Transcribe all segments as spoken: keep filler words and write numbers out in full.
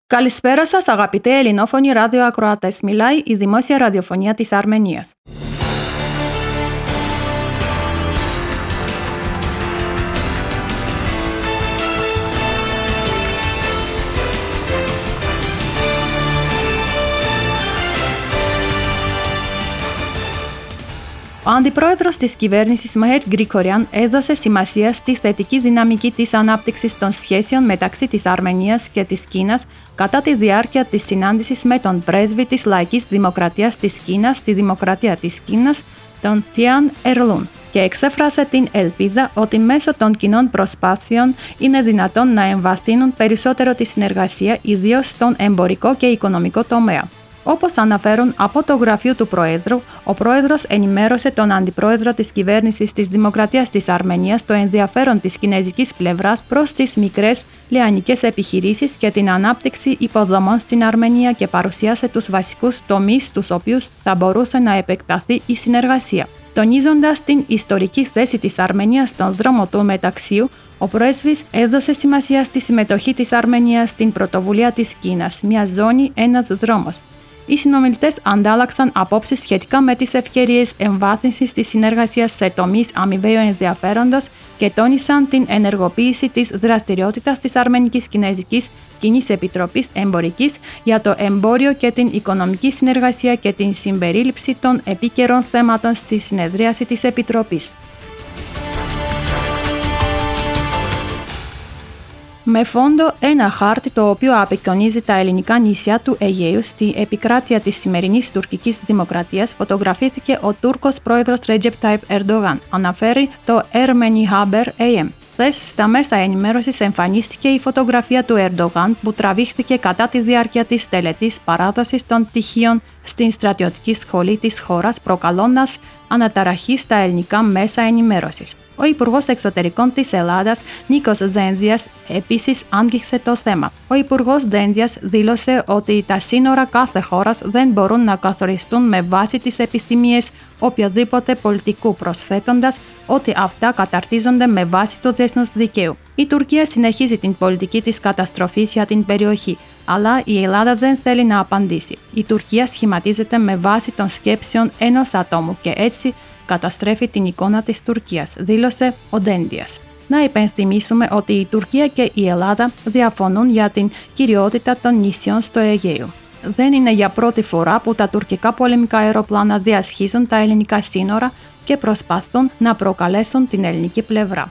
Καλησπέρα σας, αγαπητοί ελληνόφωνοι ραδιοακροατές. Μιλάει η Δημόσια Ραδιοφωνία της Αρμενίας. Ο αντιπρόεδρος της κυβέρνησης Μεχμέτ Γκρικόριαν έδωσε σημασία στη θετική δυναμική της ανάπτυξης των σχέσεων μεταξύ της Αρμενίας και της Κίνας κατά τη διάρκεια της συνάντησης με τον πρέσβη της Λαϊκής Δημοκρατίας της Κίνας στη Δημοκρατία της Κίνας, τον Τιαν Ερλούν, και εξέφρασε την ελπίδα ότι μέσω των κοινών προσπάθειων είναι δυνατόν να εμβαθύνουν περισσότερο τη συνεργασία, ιδίως στον εμπορικό και οικονομικό τομέα. Όπως αναφέρουν από το γραφείο του Προέδρου, ο Πρόεδρος ενημέρωσε τον Αντιπρόεδρο της Κυβέρνησης της Δημοκρατίας της Αρμενίας το ενδιαφέρον της κινέζικης πλευράς προς τις μικρές λιανικές επιχειρήσεις και την ανάπτυξη υποδομών στην Αρμενία και παρουσίασε τους βασικούς τομείς στους οποίους θα μπορούσε να επεκταθεί η συνεργασία. Τονίζοντας την ιστορική θέση της Αρμενίας στον δρόμο του μεταξίου, ο πρέσβης έδωσε σημασία στη συμμετοχή της Αρμενίας στην πρωτοβουλία της Κίνας, μια ζώνη, ένας δρόμος. Οι συνομιλητές αντάλλαξαν απόψεις σχετικά με τις ευκαιρίες εμβάθυνσης της συνεργασίας σε τομείς αμοιβαίου ενδιαφέροντος και τόνισαν την ενεργοποίηση της δραστηριότητας της Αρμενικής Κινέζικης Κοινής Επιτροπής Εμπορικής για το εμπόριο και την οικονομική συνεργασία και την συμπερίληψη των επίκαιρων θέμάτων στη συνεδρίαση της Επιτροπής. Με φόντο ένα χάρτη το οποίο απεικονίζει τα ελληνικά νησιά του Αιγαίου στη επικράτεια της σημερινής τουρκικής δημοκρατίας, φωτογραφήθηκε ο Τούρκος πρόεδρος Ρέτζεπ Τάιπ Ερντογάν, αναφέρει το Ermeni Haber έι εμ. Χθες στα μέσα ενημέρωσης εμφανίστηκε η φωτογραφία του Ερντογάν που τραβήχθηκε κατά τη διάρκεια της τελετής παράδοσης των πτυχίων στην στρατιωτική σχολή της χώρας, προκαλώντας αναταραχή στα ελληνικά μέσα ενημέρωσης. Ο Υπουργός Εξωτερικών της Ελλάδας, Νίκος Δένδιας, επίσης άγγιξε το θέμα. Ο Υπουργός Δένδιας δήλωσε ότι τα σύνορα κάθε χώρας δεν μπορούν να καθοριστούν με βάση τις επιθυμίες οποιοδήποτε πολιτικού, προσθέτοντας ότι αυτά καταρτίζονται με βάση το διεθνούς δικαίου. Η Τουρκία συνεχίζει την πολιτική της καταστροφής για την περιοχή, αλλά η Ελλάδα δεν θέλει να απαντήσει. Η Τουρκία σχηματίζεται με βάση των σκέψεων ενός ατόμου και έτσι καταστρέφει την εικόνα της Τουρκίας, δήλωσε ο Δένδιας. Να υπενθυμίσουμε ότι η Τουρκία και η Ελλάδα διαφωνούν για την κυριότητα των νησιών στο Αιγαίο. Δεν είναι για πρώτη φορά που τα τουρκικά πολεμικά αεροπλάνα διασχίζουν τα ελληνικά σύνορα και προσπαθούν να προκαλέσουν την ελληνική πλευρά.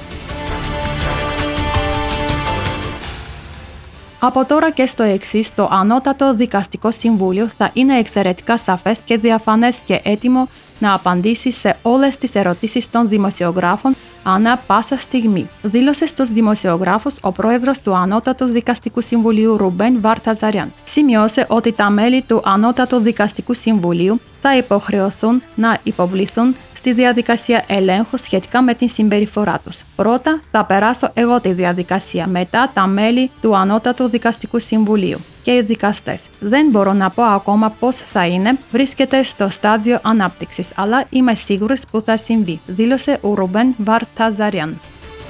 Από τώρα και στο εξής, το Ανώτατο Δικαστικό Συμβούλιο θα είναι εξαιρετικά σαφές και διαφανές και έτοιμο να απαντήσει σε όλες τις ερωτήσεις των δημοσιογράφων ανά πάσα στιγμή, δήλωσε στους δημοσιογράφους ο πρόεδρος του Ανώτατου Δικαστικού Συμβουλίου Ρουμπέν Βαρταζαριάν. Σημειώσε ότι τα μέλη του Ανώτατου Δικαστικού Συμβουλίου θα υποχρεωθούν να υποβληθούν στη διαδικασία ελέγχου σχετικά με την συμπεριφορά τους. Πρώτα θα περάσω εγώ τη διαδικασία, μετά τα μέλη του Ανώτατου Δικαστικού Συμβουλίου και οι δικαστές. Δεν μπορώ να πω ακόμα πώς θα είναι, βρίσκεται στο στάδιο ανάπτυξης, αλλά είμαι σίγουρος που θα συμβεί, δήλωσε ο Ρουμπέν Βαρταζαριάν.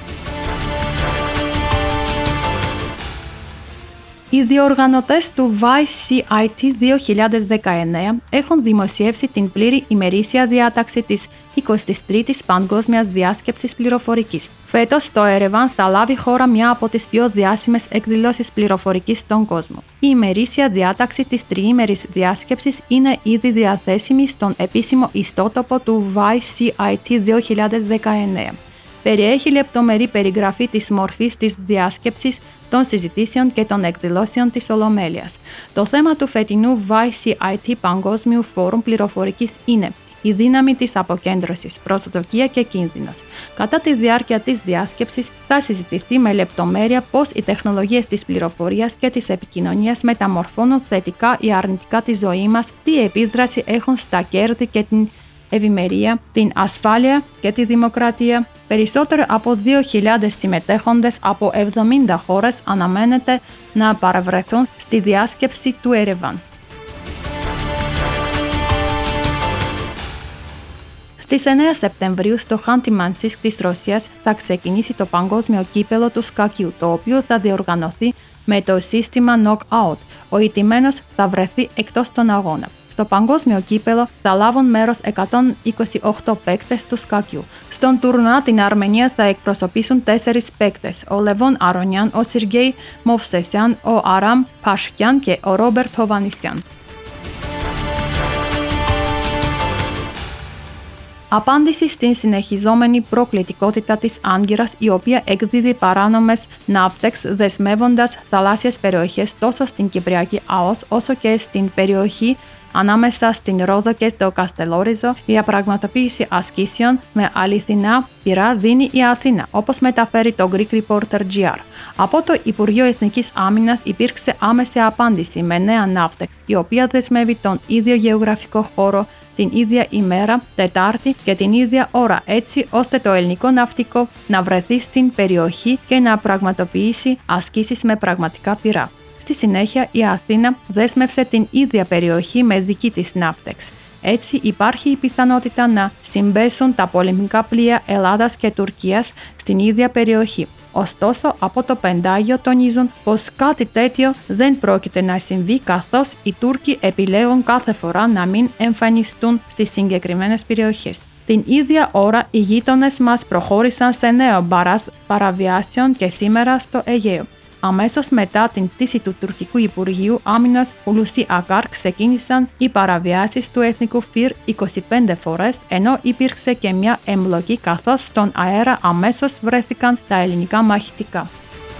Οι διοργανωτές του βάι σι άι τι δύο χιλιάδες δεκαεννέα έχουν δημοσιεύσει την πλήρη ημερήσια διάταξη της εικοστής τρίτης Παγκόσμιας Διάσκεψης Πληροφορικής. Φέτος στο Ερεβάν θα λάβει χώρα μια από τις πιο διάσημες εκδηλώσεις πληροφορικής στον κόσμο. Η ημερήσια διάταξη της τριήμερης διάσκεψης είναι ήδη διαθέσιμη στον επίσημο ιστότοπο του βάι σι άι τι δύο χιλιάδες δεκαεννέα. Περιέχει λεπτομερή περιγραφή της μορφής της διάσκεψης, των συζητήσεων και των εκδηλώσεων της Ολομέλειας. Το θέμα του φετινού βάι σι άι τι Παγκόσμιου Φόρουμ Πληροφορικής είναι η δύναμη της αποκέντρωσης, προσδοκία και κίνδυνος. Κατά τη διάρκεια της διάσκεψης θα συζητηθεί με λεπτομέρεια πώς οι τεχνολογίες της πληροφορίας και της επικοινωνίας μεταμορφώνουν θετικά ή αρνητικά τη ζωή μας, τι επίδραση έχουν στα κέρδη και την ευημερία, την ασφάλεια και τη δημοκρατία. Περισσότερο από δύο χιλιάδες συμμετέχοντες από εβδομήντα χώρες αναμένεται να παραβρεθούν στη διάσκεψη του Ερεβάν. Στις εννέα Σεπτεμβρίου στο Χάντι-Μανσίσκ της Ρωσίας θα ξεκινήσει το παγκόσμιο κύπελλο του σκακιού, το οποίο θα διοργανωθεί με το σύστημα knock-out. Ο ηττημένος θα βρεθεί εκτός των αγώνα. Στο παγκόσμιο κύπελο θα λάβουν μέρος εκατόν είκοσι οκτώ παίκτες του σκακιού. Στον τουρνουά την Αρμενία θα εκπροσωπήσουν τέσσερις παίκτες: ο Λεβόν Αρονιάν, ο Σεργέη Μοβσεσιάν, ο Αράμ Πաշκιάν και ο Ρόμπερτ Χοβανισιάν. Απάντηση στην συνεχιζόμενη προκλητικότητα της Άγκυρας, η οποία εκδίδει παράνομες ναύτεξ δεσμεύοντας θαλάσσιες περιοχές τόσο στην Κυπριακή ΑΟΣ όσο και στην περιοχή ανάμεσα στην Ρόδο και το Καστελόριζο, η διαπραγματοποίηση ασκήσεων με αληθινά πυρά δίνει η Αθήνα, όπως μεταφέρει το Greek Reporter τζι αρ. Από το Υπουργείο Εθνικής Άμυνας υπήρξε άμεση απάντηση με νέα ναύτεξ, η οποία δεσμεύει τον ίδιο γεωγραφικό χώρο, την ίδια ημέρα, Τετάρτη και την ίδια ώρα, έτσι ώστε το ελληνικό ναυτικό να βρεθεί στην περιοχή και να πραγματοποιήσει ασκήσεις με πραγματικά πυρά. Στη συνέχεια, η Αθήνα δέσμευσε την ίδια περιοχή με δική της ναύτεξ. Έτσι, υπάρχει η πιθανότητα να συμπέσουν τα πολεμικά πλοία Ελλάδας και Τουρκίας στην ίδια περιοχή. Ωστόσο, από το Πεντάγιο τονίζουν πως κάτι τέτοιο δεν πρόκειται να συμβεί, καθώς οι Τούρκοι επιλέγουν κάθε φορά να μην εμφανιστούν στις συγκεκριμένες περιοχές. Την ίδια ώρα, οι γείτονες μας προχώρησαν σε νέο μπαράζ παραβιάσεων και σήμερα στο Αιγαίο. Αμέσως μετά την πτήση του τουρκικού Υπουργείου Άμυνας Χουλουσί Ακάρ ξεκίνησαν οι παραβιάσεις του εθνικού φυρ είκοσι πέντε φορές, ενώ υπήρξε και μια εμπλοκή, καθώς στον αέρα αμέσως βρέθηκαν τα ελληνικά μαχητικά.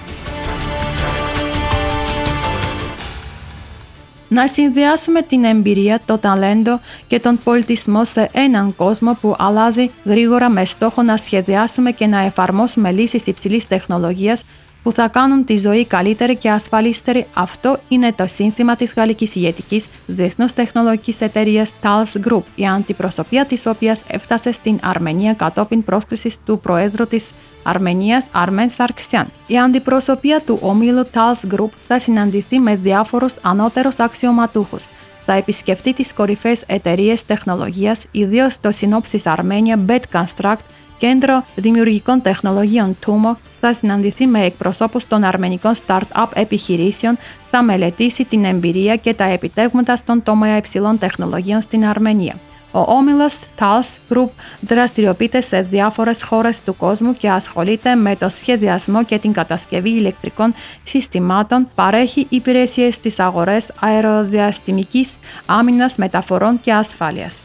Να συνδυάσουμε την εμπειρία, το ταλέντο και τον πολιτισμό σε έναν κόσμο που αλλάζει γρήγορα, με στόχο να σχεδιάσουμε και να εφαρμόσουμε λύσεις υψηλής τεχνολογίας που θα κάνουν τη ζωή καλύτερη και ασφαλίστερη. Αυτό είναι το σύνθημα της γαλλικής ηγετικής διεθνούς τεχνολογικής εταιρείας Thales Group, η αντιπροσωπεία της οποίας έφτασε στην Αρμενία κατόπιν πρόσκλησης του Προέδρου της Αρμενίας Αρμέν Σαρκσιάν. Η αντιπροσωπεία του ομίλου Thales Group θα συναντηθεί με διάφορους ανώτερους αξιωματούχους. Θα επισκεφτεί τις κορυφαίες εταιρείες τεχνολογίας, ιδίως το Synopsys Armenia Bet Construct, Κέντρο Δημιουργικών Τεχνολογίων Tumo, θα συναντηθεί με εκπροσώπους των αρμενικών start-up επιχειρήσεων, θα μελετήσει την εμπειρία και τα επιτεύγματα στον τομέα υψηλών τεχνολογίων στην Αρμενία. Ο όμιλος Thales Group δραστηριοποιείται σε διάφορες χώρες του κόσμου και ασχολείται με το σχεδιασμό και την κατασκευή ηλεκτρικών συστημάτων, παρέχει υπηρεσίες στις αγορές αεροδιαστημικής άμυνας, μεταφορών και ασφάλειας.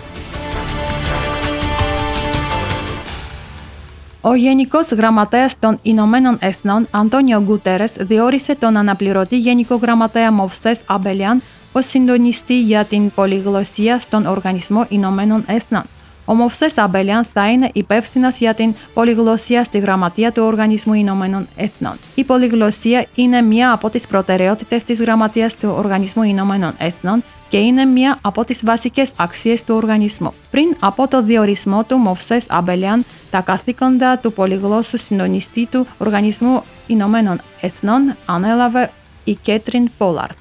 Ο Γενικός Γραμματέας των Ηνωμένων Εθνών, Αντώνιο Γκούτερες, διόρισε τον αναπληρωτή Γενικό Γραμματέα Μοβσές Αμπελιάν ως συντονιστή για την πολυγλωσσία στον Οργανισμό Ηνωμένων Εθνών. Ο Μοβσές Αμπελιάν θα είναι υπεύθυνος για την πολυγλωσσία στη Γραμματεία του Οργανισμού Ηνωμένων Εθνών. Η πολυγλωσσία είναι μία από τις προτεραιότητες της Γραμματείας του Οργανισμού Ηνωμένων Εθνών και είναι μία από τις βασικές αξίες του οργανισμού. Πριν από το διορισμό του Μοβσές Αμπελιάν, τα καθήκοντα του πολυγλώσσου συντονιστή του Οργανισμού Ηνωμένων Εθνών ανέλαβε η Κέτριν Πόλαρτ.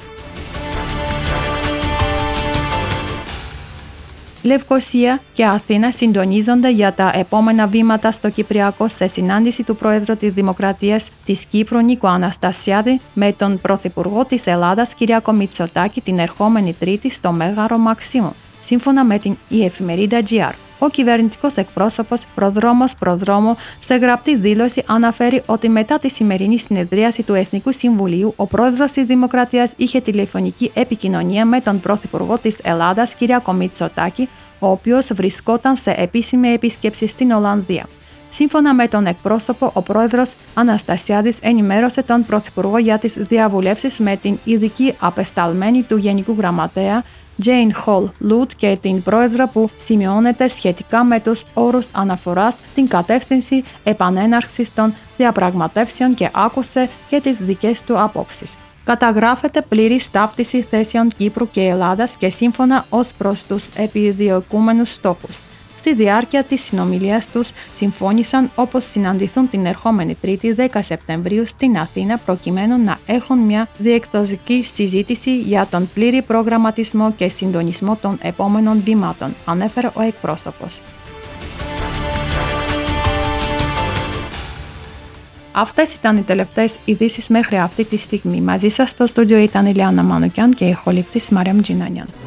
Λευκοσία και Αθήνα συντονίζονται για τα επόμενα βήματα στο Κυπριακό σε συνάντηση του Πρόεδρου της Δημοκρατίας της Κύπρου Νίκο Αναστασιάδη με τον Πρωθυπουργό της Ελλάδας Κυριάκο Μητσοτάκη την ερχόμενη Τρίτη στο Μέγαρο Μαξίμου, σύμφωνα με την η εφημερίδα τζι αρ. Ο κυβερνητικός εκπρόσωπος Προδρόμος Προδρόμο σε γραπτή δήλωση αναφέρει ότι μετά τη σημερινή συνεδρίαση του Εθνικού Συμβουλίου, ο πρόεδρος της Δημοκρατίας είχε τηλεφωνική επικοινωνία με τον Πρωθυπουργό της Ελλάδας Κυριάκο Μητσοτάκη, ο οποίος βρισκόταν σε επίσημη επίσκεψη στην Ολλανδία. Σύμφωνα με τον εκπρόσωπο, ο πρόεδρος Αναστασιάδης ενημέρωσε τον Πρωθυπουργό για τις διαβουλεύσεις με την ειδική απεσταλμένη του Γενικού Γραμματέα Jane Hall Lute και την πρόεδρο που σημειώνεται σχετικά με τους όρους αναφοράς, την κατεύθυνση επανέναρξης των διαπραγματεύσεων και άκουσε και τις δικές του απόψεις. Καταγράφεται πλήρης ταύτιση θέσεων Κύπρου και Ελλάδας και σύμφωνα ως προς τους επιδιωκούμενους στόχους. Στη διάρκεια της συνομιλίας τους συμφώνησαν όπως συναντηθούν την ερχόμενη Τρίτη δέκα Σεπτεμβρίου στην Αθήνα προκειμένου να έχουν μια διεκδοτική συζήτηση για τον πλήρη προγραμματισμό και συντονισμό των επόμενων βημάτων, ανέφερε ο εκπρόσωπος. Αυτές ήταν οι τελευταίες ειδήσεις μέχρι αυτή τη στιγμή. Μαζί σας στο στούντιο ήταν η Λιάννα Μανουκιάν και η ηχολήπτης Μαρέμ Τζινάνιαν.